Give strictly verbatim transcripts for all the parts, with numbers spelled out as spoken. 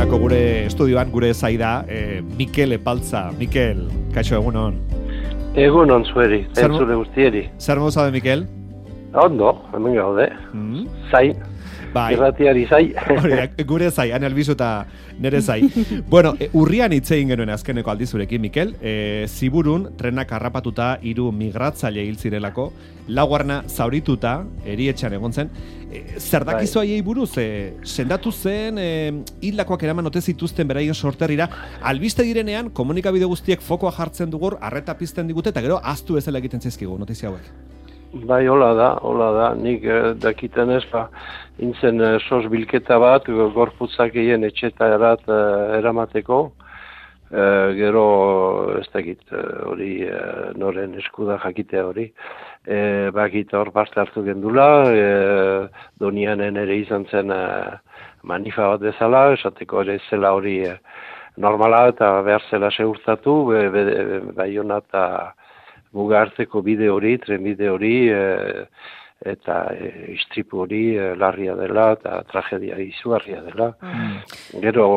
duelako gure estudioan, gure zaida, e, Mikel Epaltza. Mikel, kaixo egunon. Egunon zueri, entzule guztieri. Zer moza de, Mikel? Ondo, hemen gaude. Mm. Zai. Bai. Irratiari zai. Gure zai, han albizu eta nere zai. Bueno, e, urrian hitz egin genuen azkeneko aldizurekin, Mikel. E, Ziburun, trenak harrapatuta hiru migratzaile hil zirelako, laugarna zaurituta, erietxean egon zen. E, zer dakizu haiei buruz? E, sendatu zen, e, hildakoak eraman ote zituzten beraien sorterrira. Albiste direnean, komunikabide guztiek fokoa jartzen dugur, arreta pizten digute, eta gero aztu ezela egiten zaizkigu notizia hauek. Bai, hola da, hola da. Nik eh, dakiten ez, ba, intzen eh, sos bilketa bat, gorputzak egin etxetarat eh, eramateko, eh, gero ez dakit hori eh, noren eskuda jakitea hori. Eh, bakit hor parte hartu gendula, eh, Donianen ere izan zen eh, manifa bat bezala, esateko ere zela hori eh, normala eta behar zela segurtatu, be, be, be, Baiona eta muga hartzeko bide hori, trenbide hori, e, eta e, istripu hori e, larria dela, eta tragedia izugarria dela. Mm. Gero,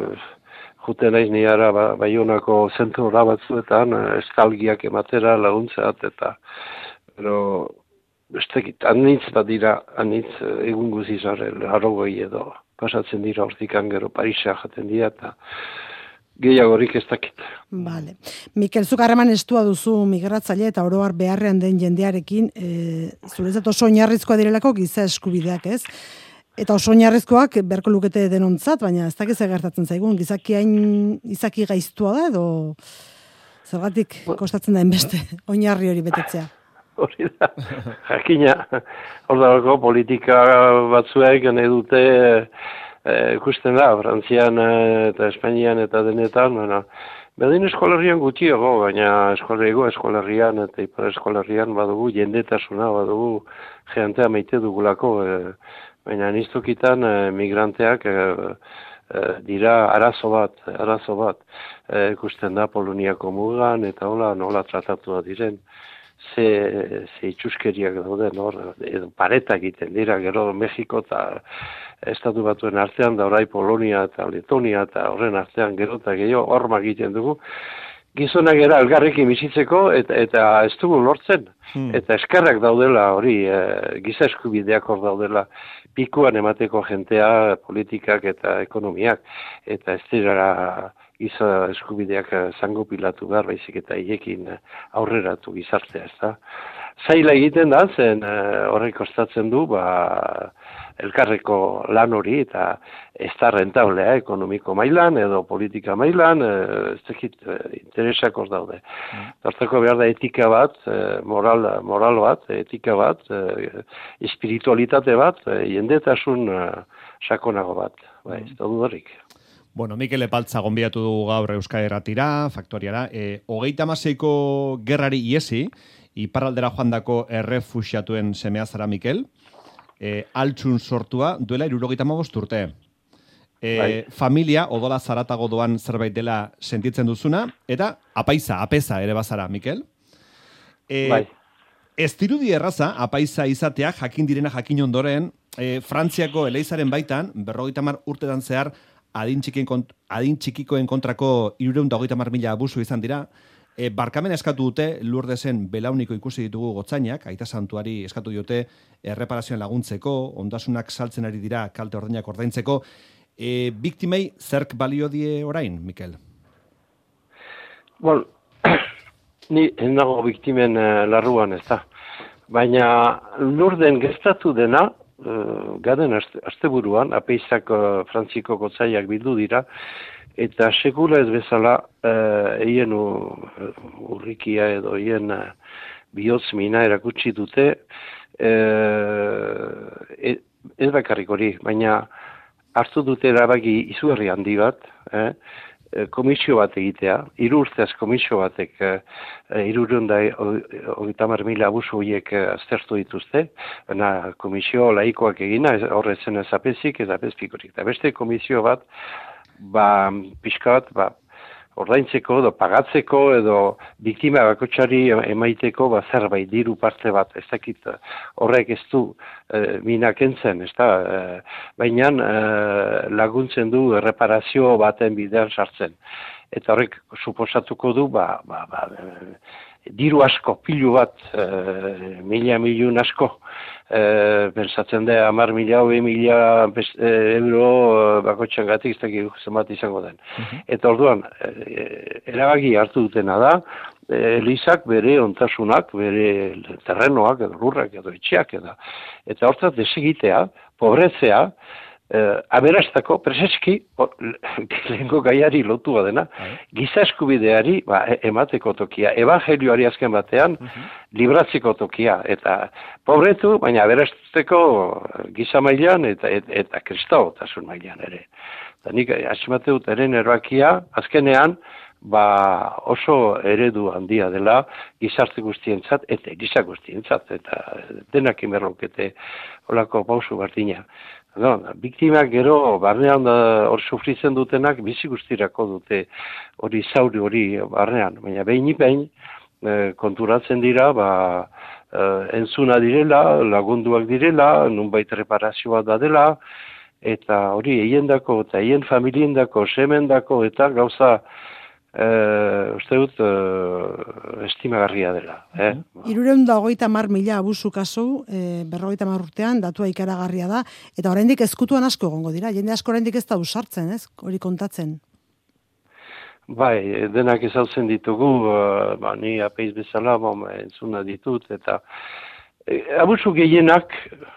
juten naiz ni ara ba, Baionako zentrora batzuetan, estalgiak ematera laguntzat, eta gero, bestekit, anitz badira, anitz egun guzizare, harrogoi edo, pasatzen dira hortikan gero Parisa jaten dira, eta gehiagorik ez dakit. Vale. Mikel, zuk harreman estua duzu migratzaile eta oroar beharrean den jendearekin, e, zuretzat oso oinarrizkoa direlako giza eskubideak, ez? Eta oso oinarrizkoak beharko lukete denontzat, baina ez dakiz gertatzen zaigun, gizaki hain izaki gaiztua da, edo zergatik kostatzen da inbeste oinarri hori betetzea. Hori da, jakina, hor dago politika batzuek nahi dute, E, ikusten da, Frantzian eta Espainian eta denetan, bueno, berdin eskolarrian gutxiago, baina eskolarigo eskolarrian eta ipar eskolarrian badugu, jendetasuna badugu, jentea maite dugulako, e, baina niztokitan e, migranteak e, e, dira arazo bat, arazo bat, e, ikusten da Poloniako mugan eta hola nola tratatu da diren. Ze, ze itxuskeriak dauden, hor, edo paretak egiten dira, gero Mexiko eta Estatu Batuen artean, da orai Polonia eta Letonia eta horren artean gero eta gehiago hormak egiten dugu. Gizonak era elgarrekin bizitzeko eta, eta ez dugu lortzen. Hmm. Eta eskerrak daudela hori, e, giza eskubideak hor daudela, pikuan emateko jentea, politikak eta ekonomiak, eta ez dira giza eskubideak zango pilatu behar, baizik eta hiekin aurreratu gizartea, ez da. Zaila egiten da, zen horrek kostatzen du, ba, elkarreko lan hori, eta ez da rentablea, ekonomiko mailan, edo politika mailan, ez dakit interesak hor daude. Hortako behar da etika bat, moral, moral bat, etika bat, espiritualitate bat, jendetasun sakonago bat, ba, ez da dudarik. Bueno, Mikel Epaltza gonbidatu dugu gaur Euskal Herratira, Faktoriara. E, hogeita hamaseiko gerrari iesi, iparraldera joandako errefuxiatuen semea zara, Mikel. E, altxun sortua duela hirurogeita hamabost urte. E, bai. Familia, odola zaratago doan zerbait dela sentitzen duzuna, eta apaiza, apeza ere bazara, Mikel. E, bai. Ez dirudi erraza, apaiza izatea, jakin direna jakin ondoren, e, Frantziako eleizaren baitan, berrogeita hamar urtetan zehar, adin, kont, adin txikikoen kontrako hirurehun eta hogeita hamar mila abusu izan dira. E, barkamen eskatu dute Lurdesen belauniko ikusi ditugu gotzainak, aita santuari eskatu diote erreparazioan laguntzeko, ondasunak saltzen ari dira kalte ordainak ordaintzeko. E, biktimei zerk balio die orain, Mikel? Bueno, ni ez nago biktimen uh, larruan ez da. Baina Lurden gestatu dena, Uh, gaden asteburuan, apeizak uh, frantziko gotzaiak bildu dira, eta sekula ez bezala uh, eien uh, urrikia edo eien uh, bihotz mina erakutsi dute, uh, ez bakarrik hori, baina hartu dute erabaki izugarri handi bat, eh? Komisio bat egitea, hiru urteaz komisio batek hirurehun eta hogeita hamar mila abusu horiek aztertu dituzte, baina komisio laikoak egina, horretzen ezapezik, ezapezpikorik. Eta beste komisio bat, ba, pixka bat, ba, ordaintzeko edo pagatzeko edo biktima bakoitzari emaiteko ba, zerbait diru parte bat, ez dakit horrek ez du e, mina kentzen, ez da, e, baina e, laguntzen du erreparazio baten bidean sartzen. Eta horrek suposatuko du, ba, ba, ba, diru asko, pilu bat, e, mila milun asko, e, pensatzen da, hamar mila, hogei mila e, euro bakotxan gatik, ez dakik zenbat izango den. Uh-huh. Eta orduan, e, erabaki hartu dutena da, e, Elizak bere ontasunak, bere terrenoak, edo lurrak, edo etxeak, edo. Eta hortaz desegitea, pobretzea, Uh, aberastako, preseski, lehenko gaiari lotua dena, giza eskubideari ba, emateko tokia, evangelioari azken batean, uh-huh. libratzeko tokia, eta pobretu, baina aberasteko giza mailan eta, eta, eta kristautasun mailan ere. Eta nik atxemate dut eren erbakia, azkenean, ba oso eredu handia dela gizarte guztientzat, eta giza guztientzat, eta denak inberrokete olako pausu bardina. No, biktimak gero barnean hor sufritzen dutenak bizi guztirako dute hori zauri hori barnean, baina behin behin e, konturatzen dira ba, e, entzuna direla, lagunduak direla, nunbait reparazioa da dela, eta hori eiendako eta eien familiendako, semendako eta gauza Uh, uste dut uh, estimagarria dela. Eh? Irureun da hogeita mar mila abusu kasu, eh, berrogeita mar urtean, datua ikaragarria da, eta oraindik ezkutuan asko egongo dira, jende asko oraindik ez da usartzen, ez? Hori kontatzen. Bai, denak ezautzen ditugu, uh, ba, ni apeiz bezala, bom, entzuna ditut, eta e, abusu gehienak,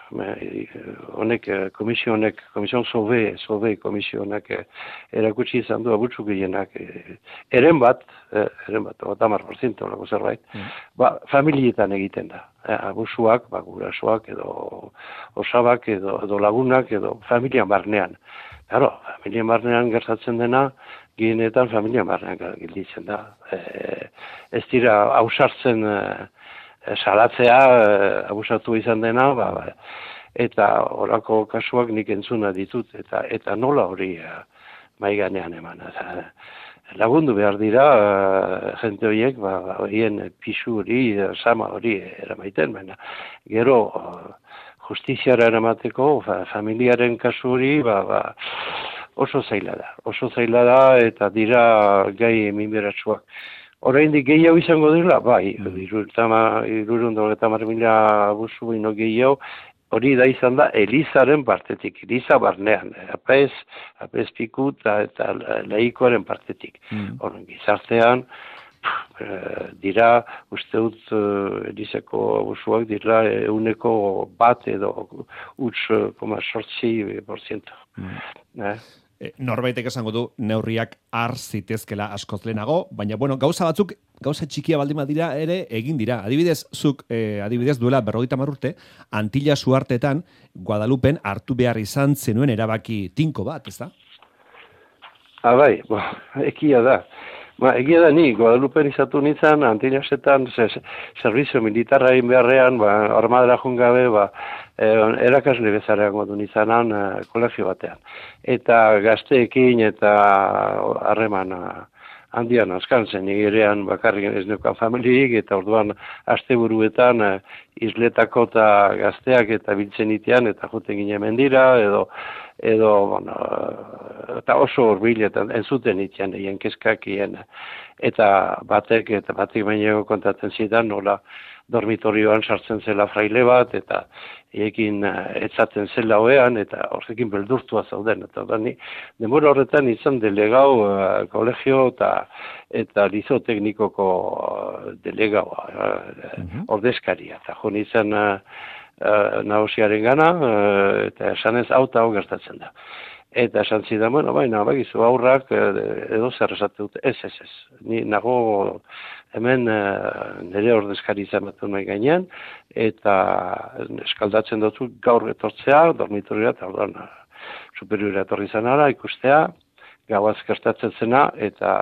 honek, komisio honek, komisio sobe, sobe komisio honek erakutsi izan du abusu gehienak, eren bat, eren bat, otamar porziento, lako zerbait, mm. ba, familietan egiten da. Abusuak, ba, gurasoak, edo osabak, edo, edo lagunak, edo familian barnean. Claro, familian barnean gertatzen dena, gehienetan familian barnean gelditzen da. E, ez dira ausartzen e, salatzea, e, abusatu izan dena, ba, ba, eta horako kasuak nik entzuna ditut, eta eta nola hori uh, maiganean eman. Eta, lagundu behar dira, uh, jente horiek, ba, horien pisu hori, sama hori eramaiten, baina gero uh, justiziara eramateko, fa, familiaren kasu hori, ba, ba, oso zaila da, oso zaila da, eta dira gai eminberatsuak. Oraindik gehiago izango dira, bai, irurun eta mar mila abusu bino gehiago, hori da izan da Elizaren partetik, Eliza barnean, apez, apez piku eta laikoaren partetik. Mm. Horren gizartean, pff, dira, uste dut Elizako abusuak dira euneko bat edo huts koma sortzi porziento. Mm. Eh? Norbaitek esango du neurriak har zitezkela askoz lehenago, baina bueno, gauza batzuk, gauza txikia baldin badira ere egin dira. Adibidez, zuk eh, adibidez duela berrogeita hamar urte, Antilla Suartetan Guadalupen hartu behar izan zenuen erabaki tinko bat, ezta? Ah, bai, bo, ekia da. Ba, egia da ni, Guadalupen izatu nintzen, Antillasetan, servizio militarra egin beharrean, ba, armadara jungabe, ba, eh, erakasle bezarean godu nintzenan eh, kolegio batean. Eta gazteekin eta harreman handian askan zen, nigerean bakarrik ez neukan familiek, eta orduan asteburuetan eh, isletako eta gazteak eta biltzen itean, eta juten ginen mendira, edo, edo, bueno, eta oso horbil, eta entzuten itean, egin kezkak, egin, eta batek, eta batek baino kontatzen zidan, nola dormitorioan sartzen zela fraile bat, eta ekin etzaten zela hoean, eta horrekin beldurtua zauden. Eta dani, denbora horretan izan delegau uh, kolegio eta eta lizo teknikoko delegaua, uh, mm-hmm. ordezkaria. Eta jo nintzen uh, uh, nagusiaren gana, uh, eta esanez auta hau gertatzen da. Eta esan zidan, bueno, baina, bagizu aurrak edo zer esate dute, ez, ez, ez. Ni nago hemen nire ordezkari izan bat nahi gainean, eta eskaldatzen dutzu gaur etortzea, dormitorioa, eta orduan superiora etorri zanara, ikustea, gauaz gertatzen zena, eta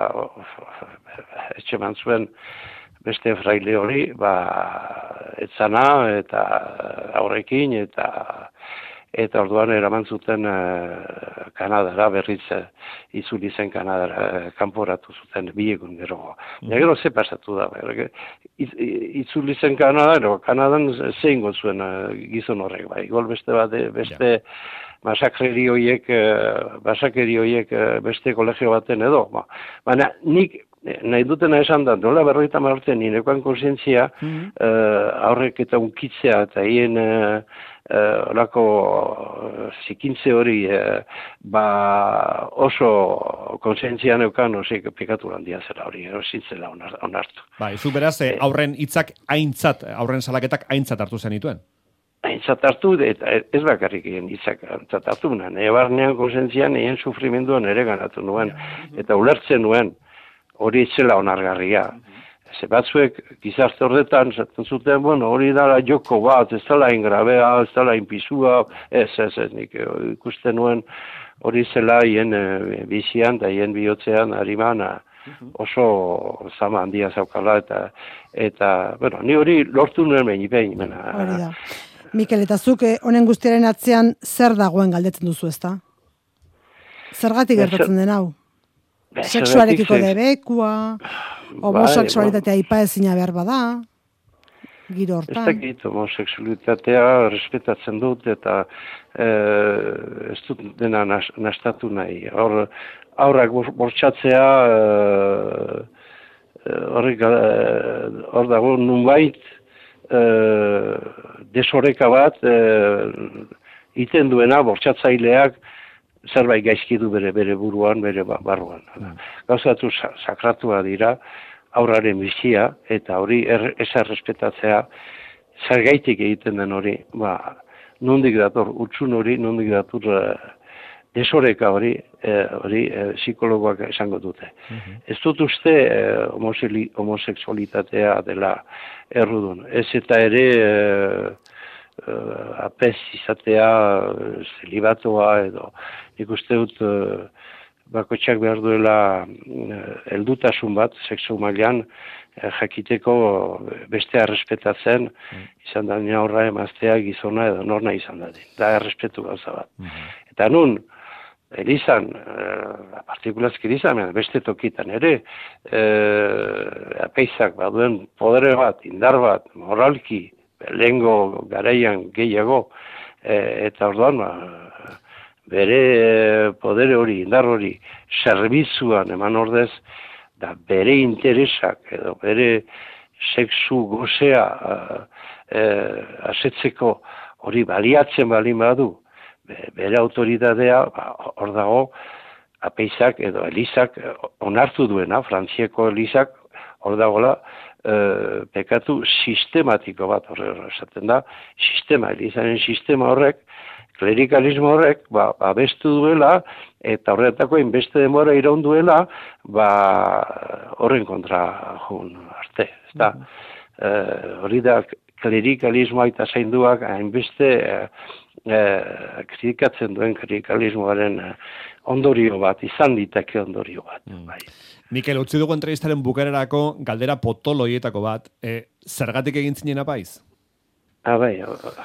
etxe man zuen beste fraile hori, ba, etzana, eta aurrekin, eta eta orduan eraman zuten uh, Kanadara, berriz uh, itzuli zen Kanadara, uh, kanporatu zuten bi egun gero. Mm. Gero ze pasatu da, Itz, itzuli zen Kanadara, Kanadan zein zuen uh, gizon horrek, bai, gol beste bat, beste yeah. masakeri horiek, uh, masakeri horiek uh, beste kolegio baten edo. Ba. Baina nik nahi dutena esan da, nola berroita marten nirekoan konsientzia mm-hmm. uh, aurrek eta unkitzea eta hien uh, uh, orako uh, zikintze hori uh, ba oso konsientzia neukan osik pikatu landia zela hori, erositzela onartu. Bai, zu beraz, eh, aurren hitzak aintzat, aurren salaketak aintzat hartu zenituen? Aintzat hartu, eta ez bakarrik egin hitzak aintzat hartu, nire barnean konsientzian egin sufrimenduan ere ganatu nuen, eta ulertzen nuen, hori zela onargarria. Ze batzuek gizarte horretan zaten zuten, bueno, hori dala joko bat, ez dala ingrabea, ez dala inpizua, ez, ez, ez, nik ikusten nuen hori zela hien e, bizian eta hien bihotzean hariman oso zama handia zaukala, eta, eta bueno, ni hori lortu nuen behin, behin. Hori da. Mikel, eta zuk honen guztiaren atzean zer dagoen galdetzen duzu, ezta? Zergatik gertatzen den hau? Sexuarekiko debekua, homosexualitatea ipa ezina behar bada, giro hortan. Ez dakit, homosexualitatea respetatzen dut eta e, ez dut dena nastatu nahi. Hor, aurrak bortxatzea, horrek e, hor dago nunbait e, desoreka bat e, iten duena bortxatzaileak zerbait gaizki du bere bere buruan, bere barruan. Mm. Gauzatu sakratua dira, aurraren bizia, eta hori er, eza respetatzea, zergaitik egiten den hori, ba, nondik dator, utxun hori, nondik dator uh, desoreka hori, eh, hori eh, psikologoak esango dute. Mm-hmm. Ez dut uste eh, homosexualitatea dela errudun. Ez eta ere eh, Uh, apez izatea, uh, zelibatoa edo nik uste dut uh, bakotxak behar duela uh, eldutasun bat, sexu mailan uh, jakiteko bestea errespetatzen, mm. izan da nina horra emaztea gizona edo norna izan da din. Da errespetu gauza bat. Mm-hmm. Eta nun, Elizan, uh, partikulazki elizan, beste tokitan ere, uh, apeizak baduen podere bat, indar bat, moralki, lehengo garaian gehiago, e, eta orduan, ba, bere podere hori, indar hori, zerbizuan eman ordez, da bere interesak edo bere sexu gozea e, asetzeko hori baliatzen balin badu, bere autoridadea, ba, hor dago, apeizak edo elizak onartu duena, Frantziako elizak, hor dagoela, Uh, pekatu sistematiko bat horre esaten da, sistema, elizaren sistema horrek, klerikalismo horrek, ba, abestu duela, eta horretako inbeste demora iraun duela, ba, horren kontra jun arte, ez da. Uh, hori da, klerikalismoa eta zainduak, hainbeste uh, uh, kritikatzen duen klerikalismoaren uh, ondorio bat, izan ditake ondorio bat, mm. bai. Mikel, utzi dugu entrevistaren bukarerako galdera potoloietako bat. E, zergatik egin zinen apaiz? Ah, bai,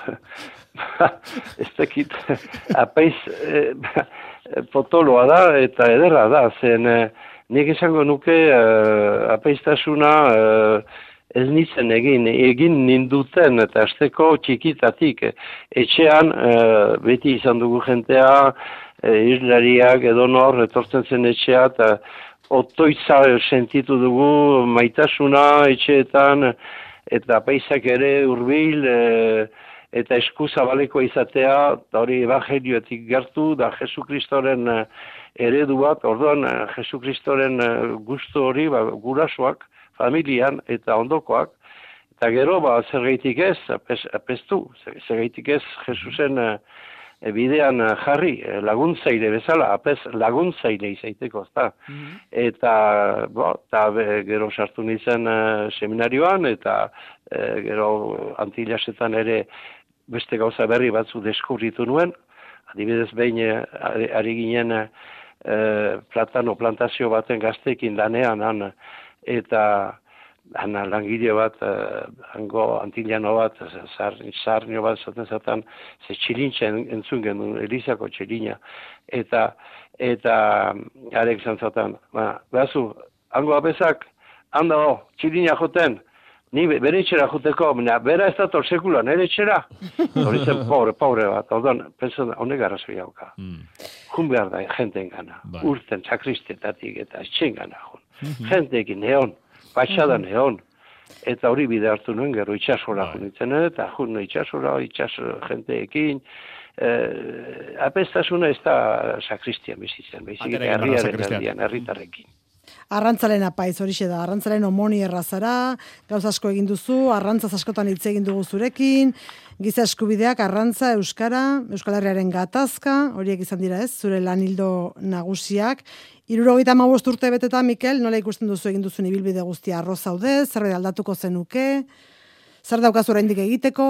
ez dakit, apaiz e, potoloa da eta ederra da, zen e, nik esango nuke e, apaiztasuna e, ez nintzen egin, egin ninduten eta azteko txikitatik. Etxean e, beti izan dugu jentea, e, islariak edo nor, etortzen zen etxea, eta otoitza sentitu dugu maitasuna etxeetan eta paisak ere hurbil e, eta eskuzabaleko izatea, da hori evangelioetik gertu, da Jesu Kristoren eredu bat, orduan Jesu Kristoren gustu hori ba, gurasoak, familian eta ondokoak, eta gero ba, zergaitik ez, apes, apestu, zergaitik ez Jesusen E, bidean jarri, laguntzaile bezala, apez laguntzaile izaiteko, ezta. Mm-hmm. Eta, bo, eta be, gero sartu nintzen uh, seminarioan, eta uh, gero Antillasetan ere beste gauza berri batzu deskubritu nuen, adibidez behin ari, ari ginen uh, platano plantazio baten gazteekin lanean, han, eta Ana langile bat, uh, hango antiliano bat, sarnio bat zaten zaten, ze txilintxa entzun genuen, Elizako txilina, eta, eta, arek zan zaten, ba, behazu, hango abesak, handa ho, txilina joten, ni bere etxera joteko, bera ez dator sekula, nire etxera, hori zen pobre, pobre bat, ordan, pensan, honek arrazoi hauka. Mm. Jun behar da, jenteen gana, bai. Urten, sakristetatik eta etxen gana, jun. Mm-hmm. Jenteekin neon, batxadan mm-hmm. egon, eta hori bide hartu nuen, gero itxasora right. junitzen, eta jun itxasora, itxas jenteekin, eh, apestasuna ez da sakristian bizitzen, behizik eta herriaren erdian, herritarrekin. Arrantzalen apaiz horixe da, arrantzalen homoni errazara, gauz asko egin duzu, arrantzaz askotan hitz egin dugu zurekin, giza eskubideak, arrantza, euskara, Euskal Herriaren gatazka, horiek izan dira ez, zure lan hildo nagusiak. Hirurogeita hamabost urte beteta, Mikel, nola ikusten duzu egin duzun ibilbide guztia arroz zaude, zerbait aldatuko zenuke, zer daukazu oraindik egiteko?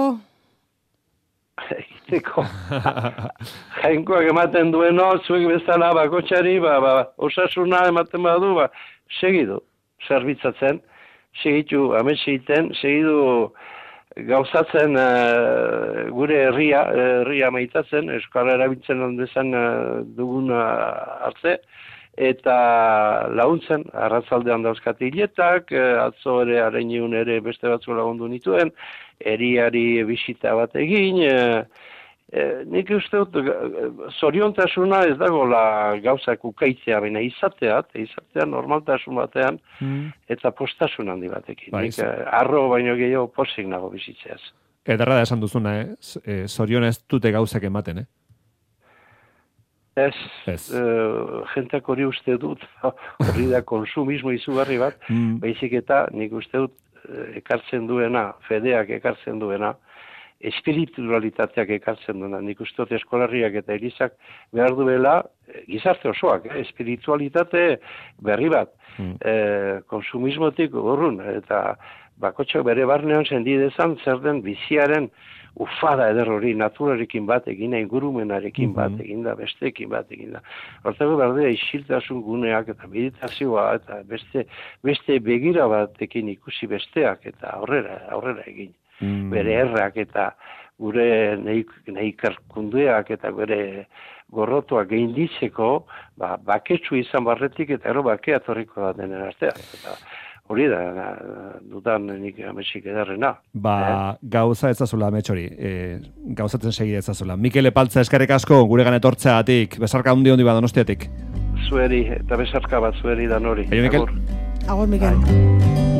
Egiteko. Jainkoak ematen dueno, zuek bezala bakotxari, ba, ba, osasuna ematen badu, ba, segidu, zerbitzatzen, segitu, amets egiten, segidu gauzatzen uh, gure herria, herria maitatzen, Euskara erabiltzen ondezan uh, dugun uh, hartze, eta laguntzen, arratzaldean dauzkate hiletak, atzo ere areniun ere beste batzu lagundu nituen, eriari bisita bat egin, e, e, nik uste dut, zoriontasuna ez dagoela gauzak ukaitzea, baina izateat, izatea normaltasun batean, hmm. eta postasun handi batekin. Ba, nik arro baino gehiago posik nago bizitzeaz. Edarra da esan duzuna, eh? Zorion ez dute gauzak ematen, eh? Ez, ez. Uh, jentak hori uste dut, hori da konsumismo izugarri bat, mm. baizik eta nik uste dut ekartzen duena, fedeak ekartzen duena, espiritualitateak ekartzen duena, nik uste dut eskolarriak eta elizak behar duela, gizarte osoak, eh? espiritualitate berri bat, mm. eh, konsumismotik urrun, eta bakotxak bere barnean sendidezan zer den biziaren ufada eder hori naturarekin bat egin, ingurumenarekin bat egin da, besteekin bat egin da. Hortako berdea isiltasun guneak eta meditazioa eta beste, beste begira batekin ikusi besteak eta aurrera, aurrera egin. Mm. Bere errak eta gure neikarkundeak eta gure gorrotuak gehinditzeko, ba, baketsu izan barretik eta ero bakea torriko da denen artean. Eta hori da, dudan nik ametsik edarrena. Ba, eh? Gauza ezazula ametxori, e, gauzatzen segide ezazula. Mikel Epaltza, eskerrik asko, gure gane tortzeatik, besarka hundi hundi badonostiatik. Zueri, eta besarka bat zueri dan hori. Aio, Mikel. Agur, Mikel.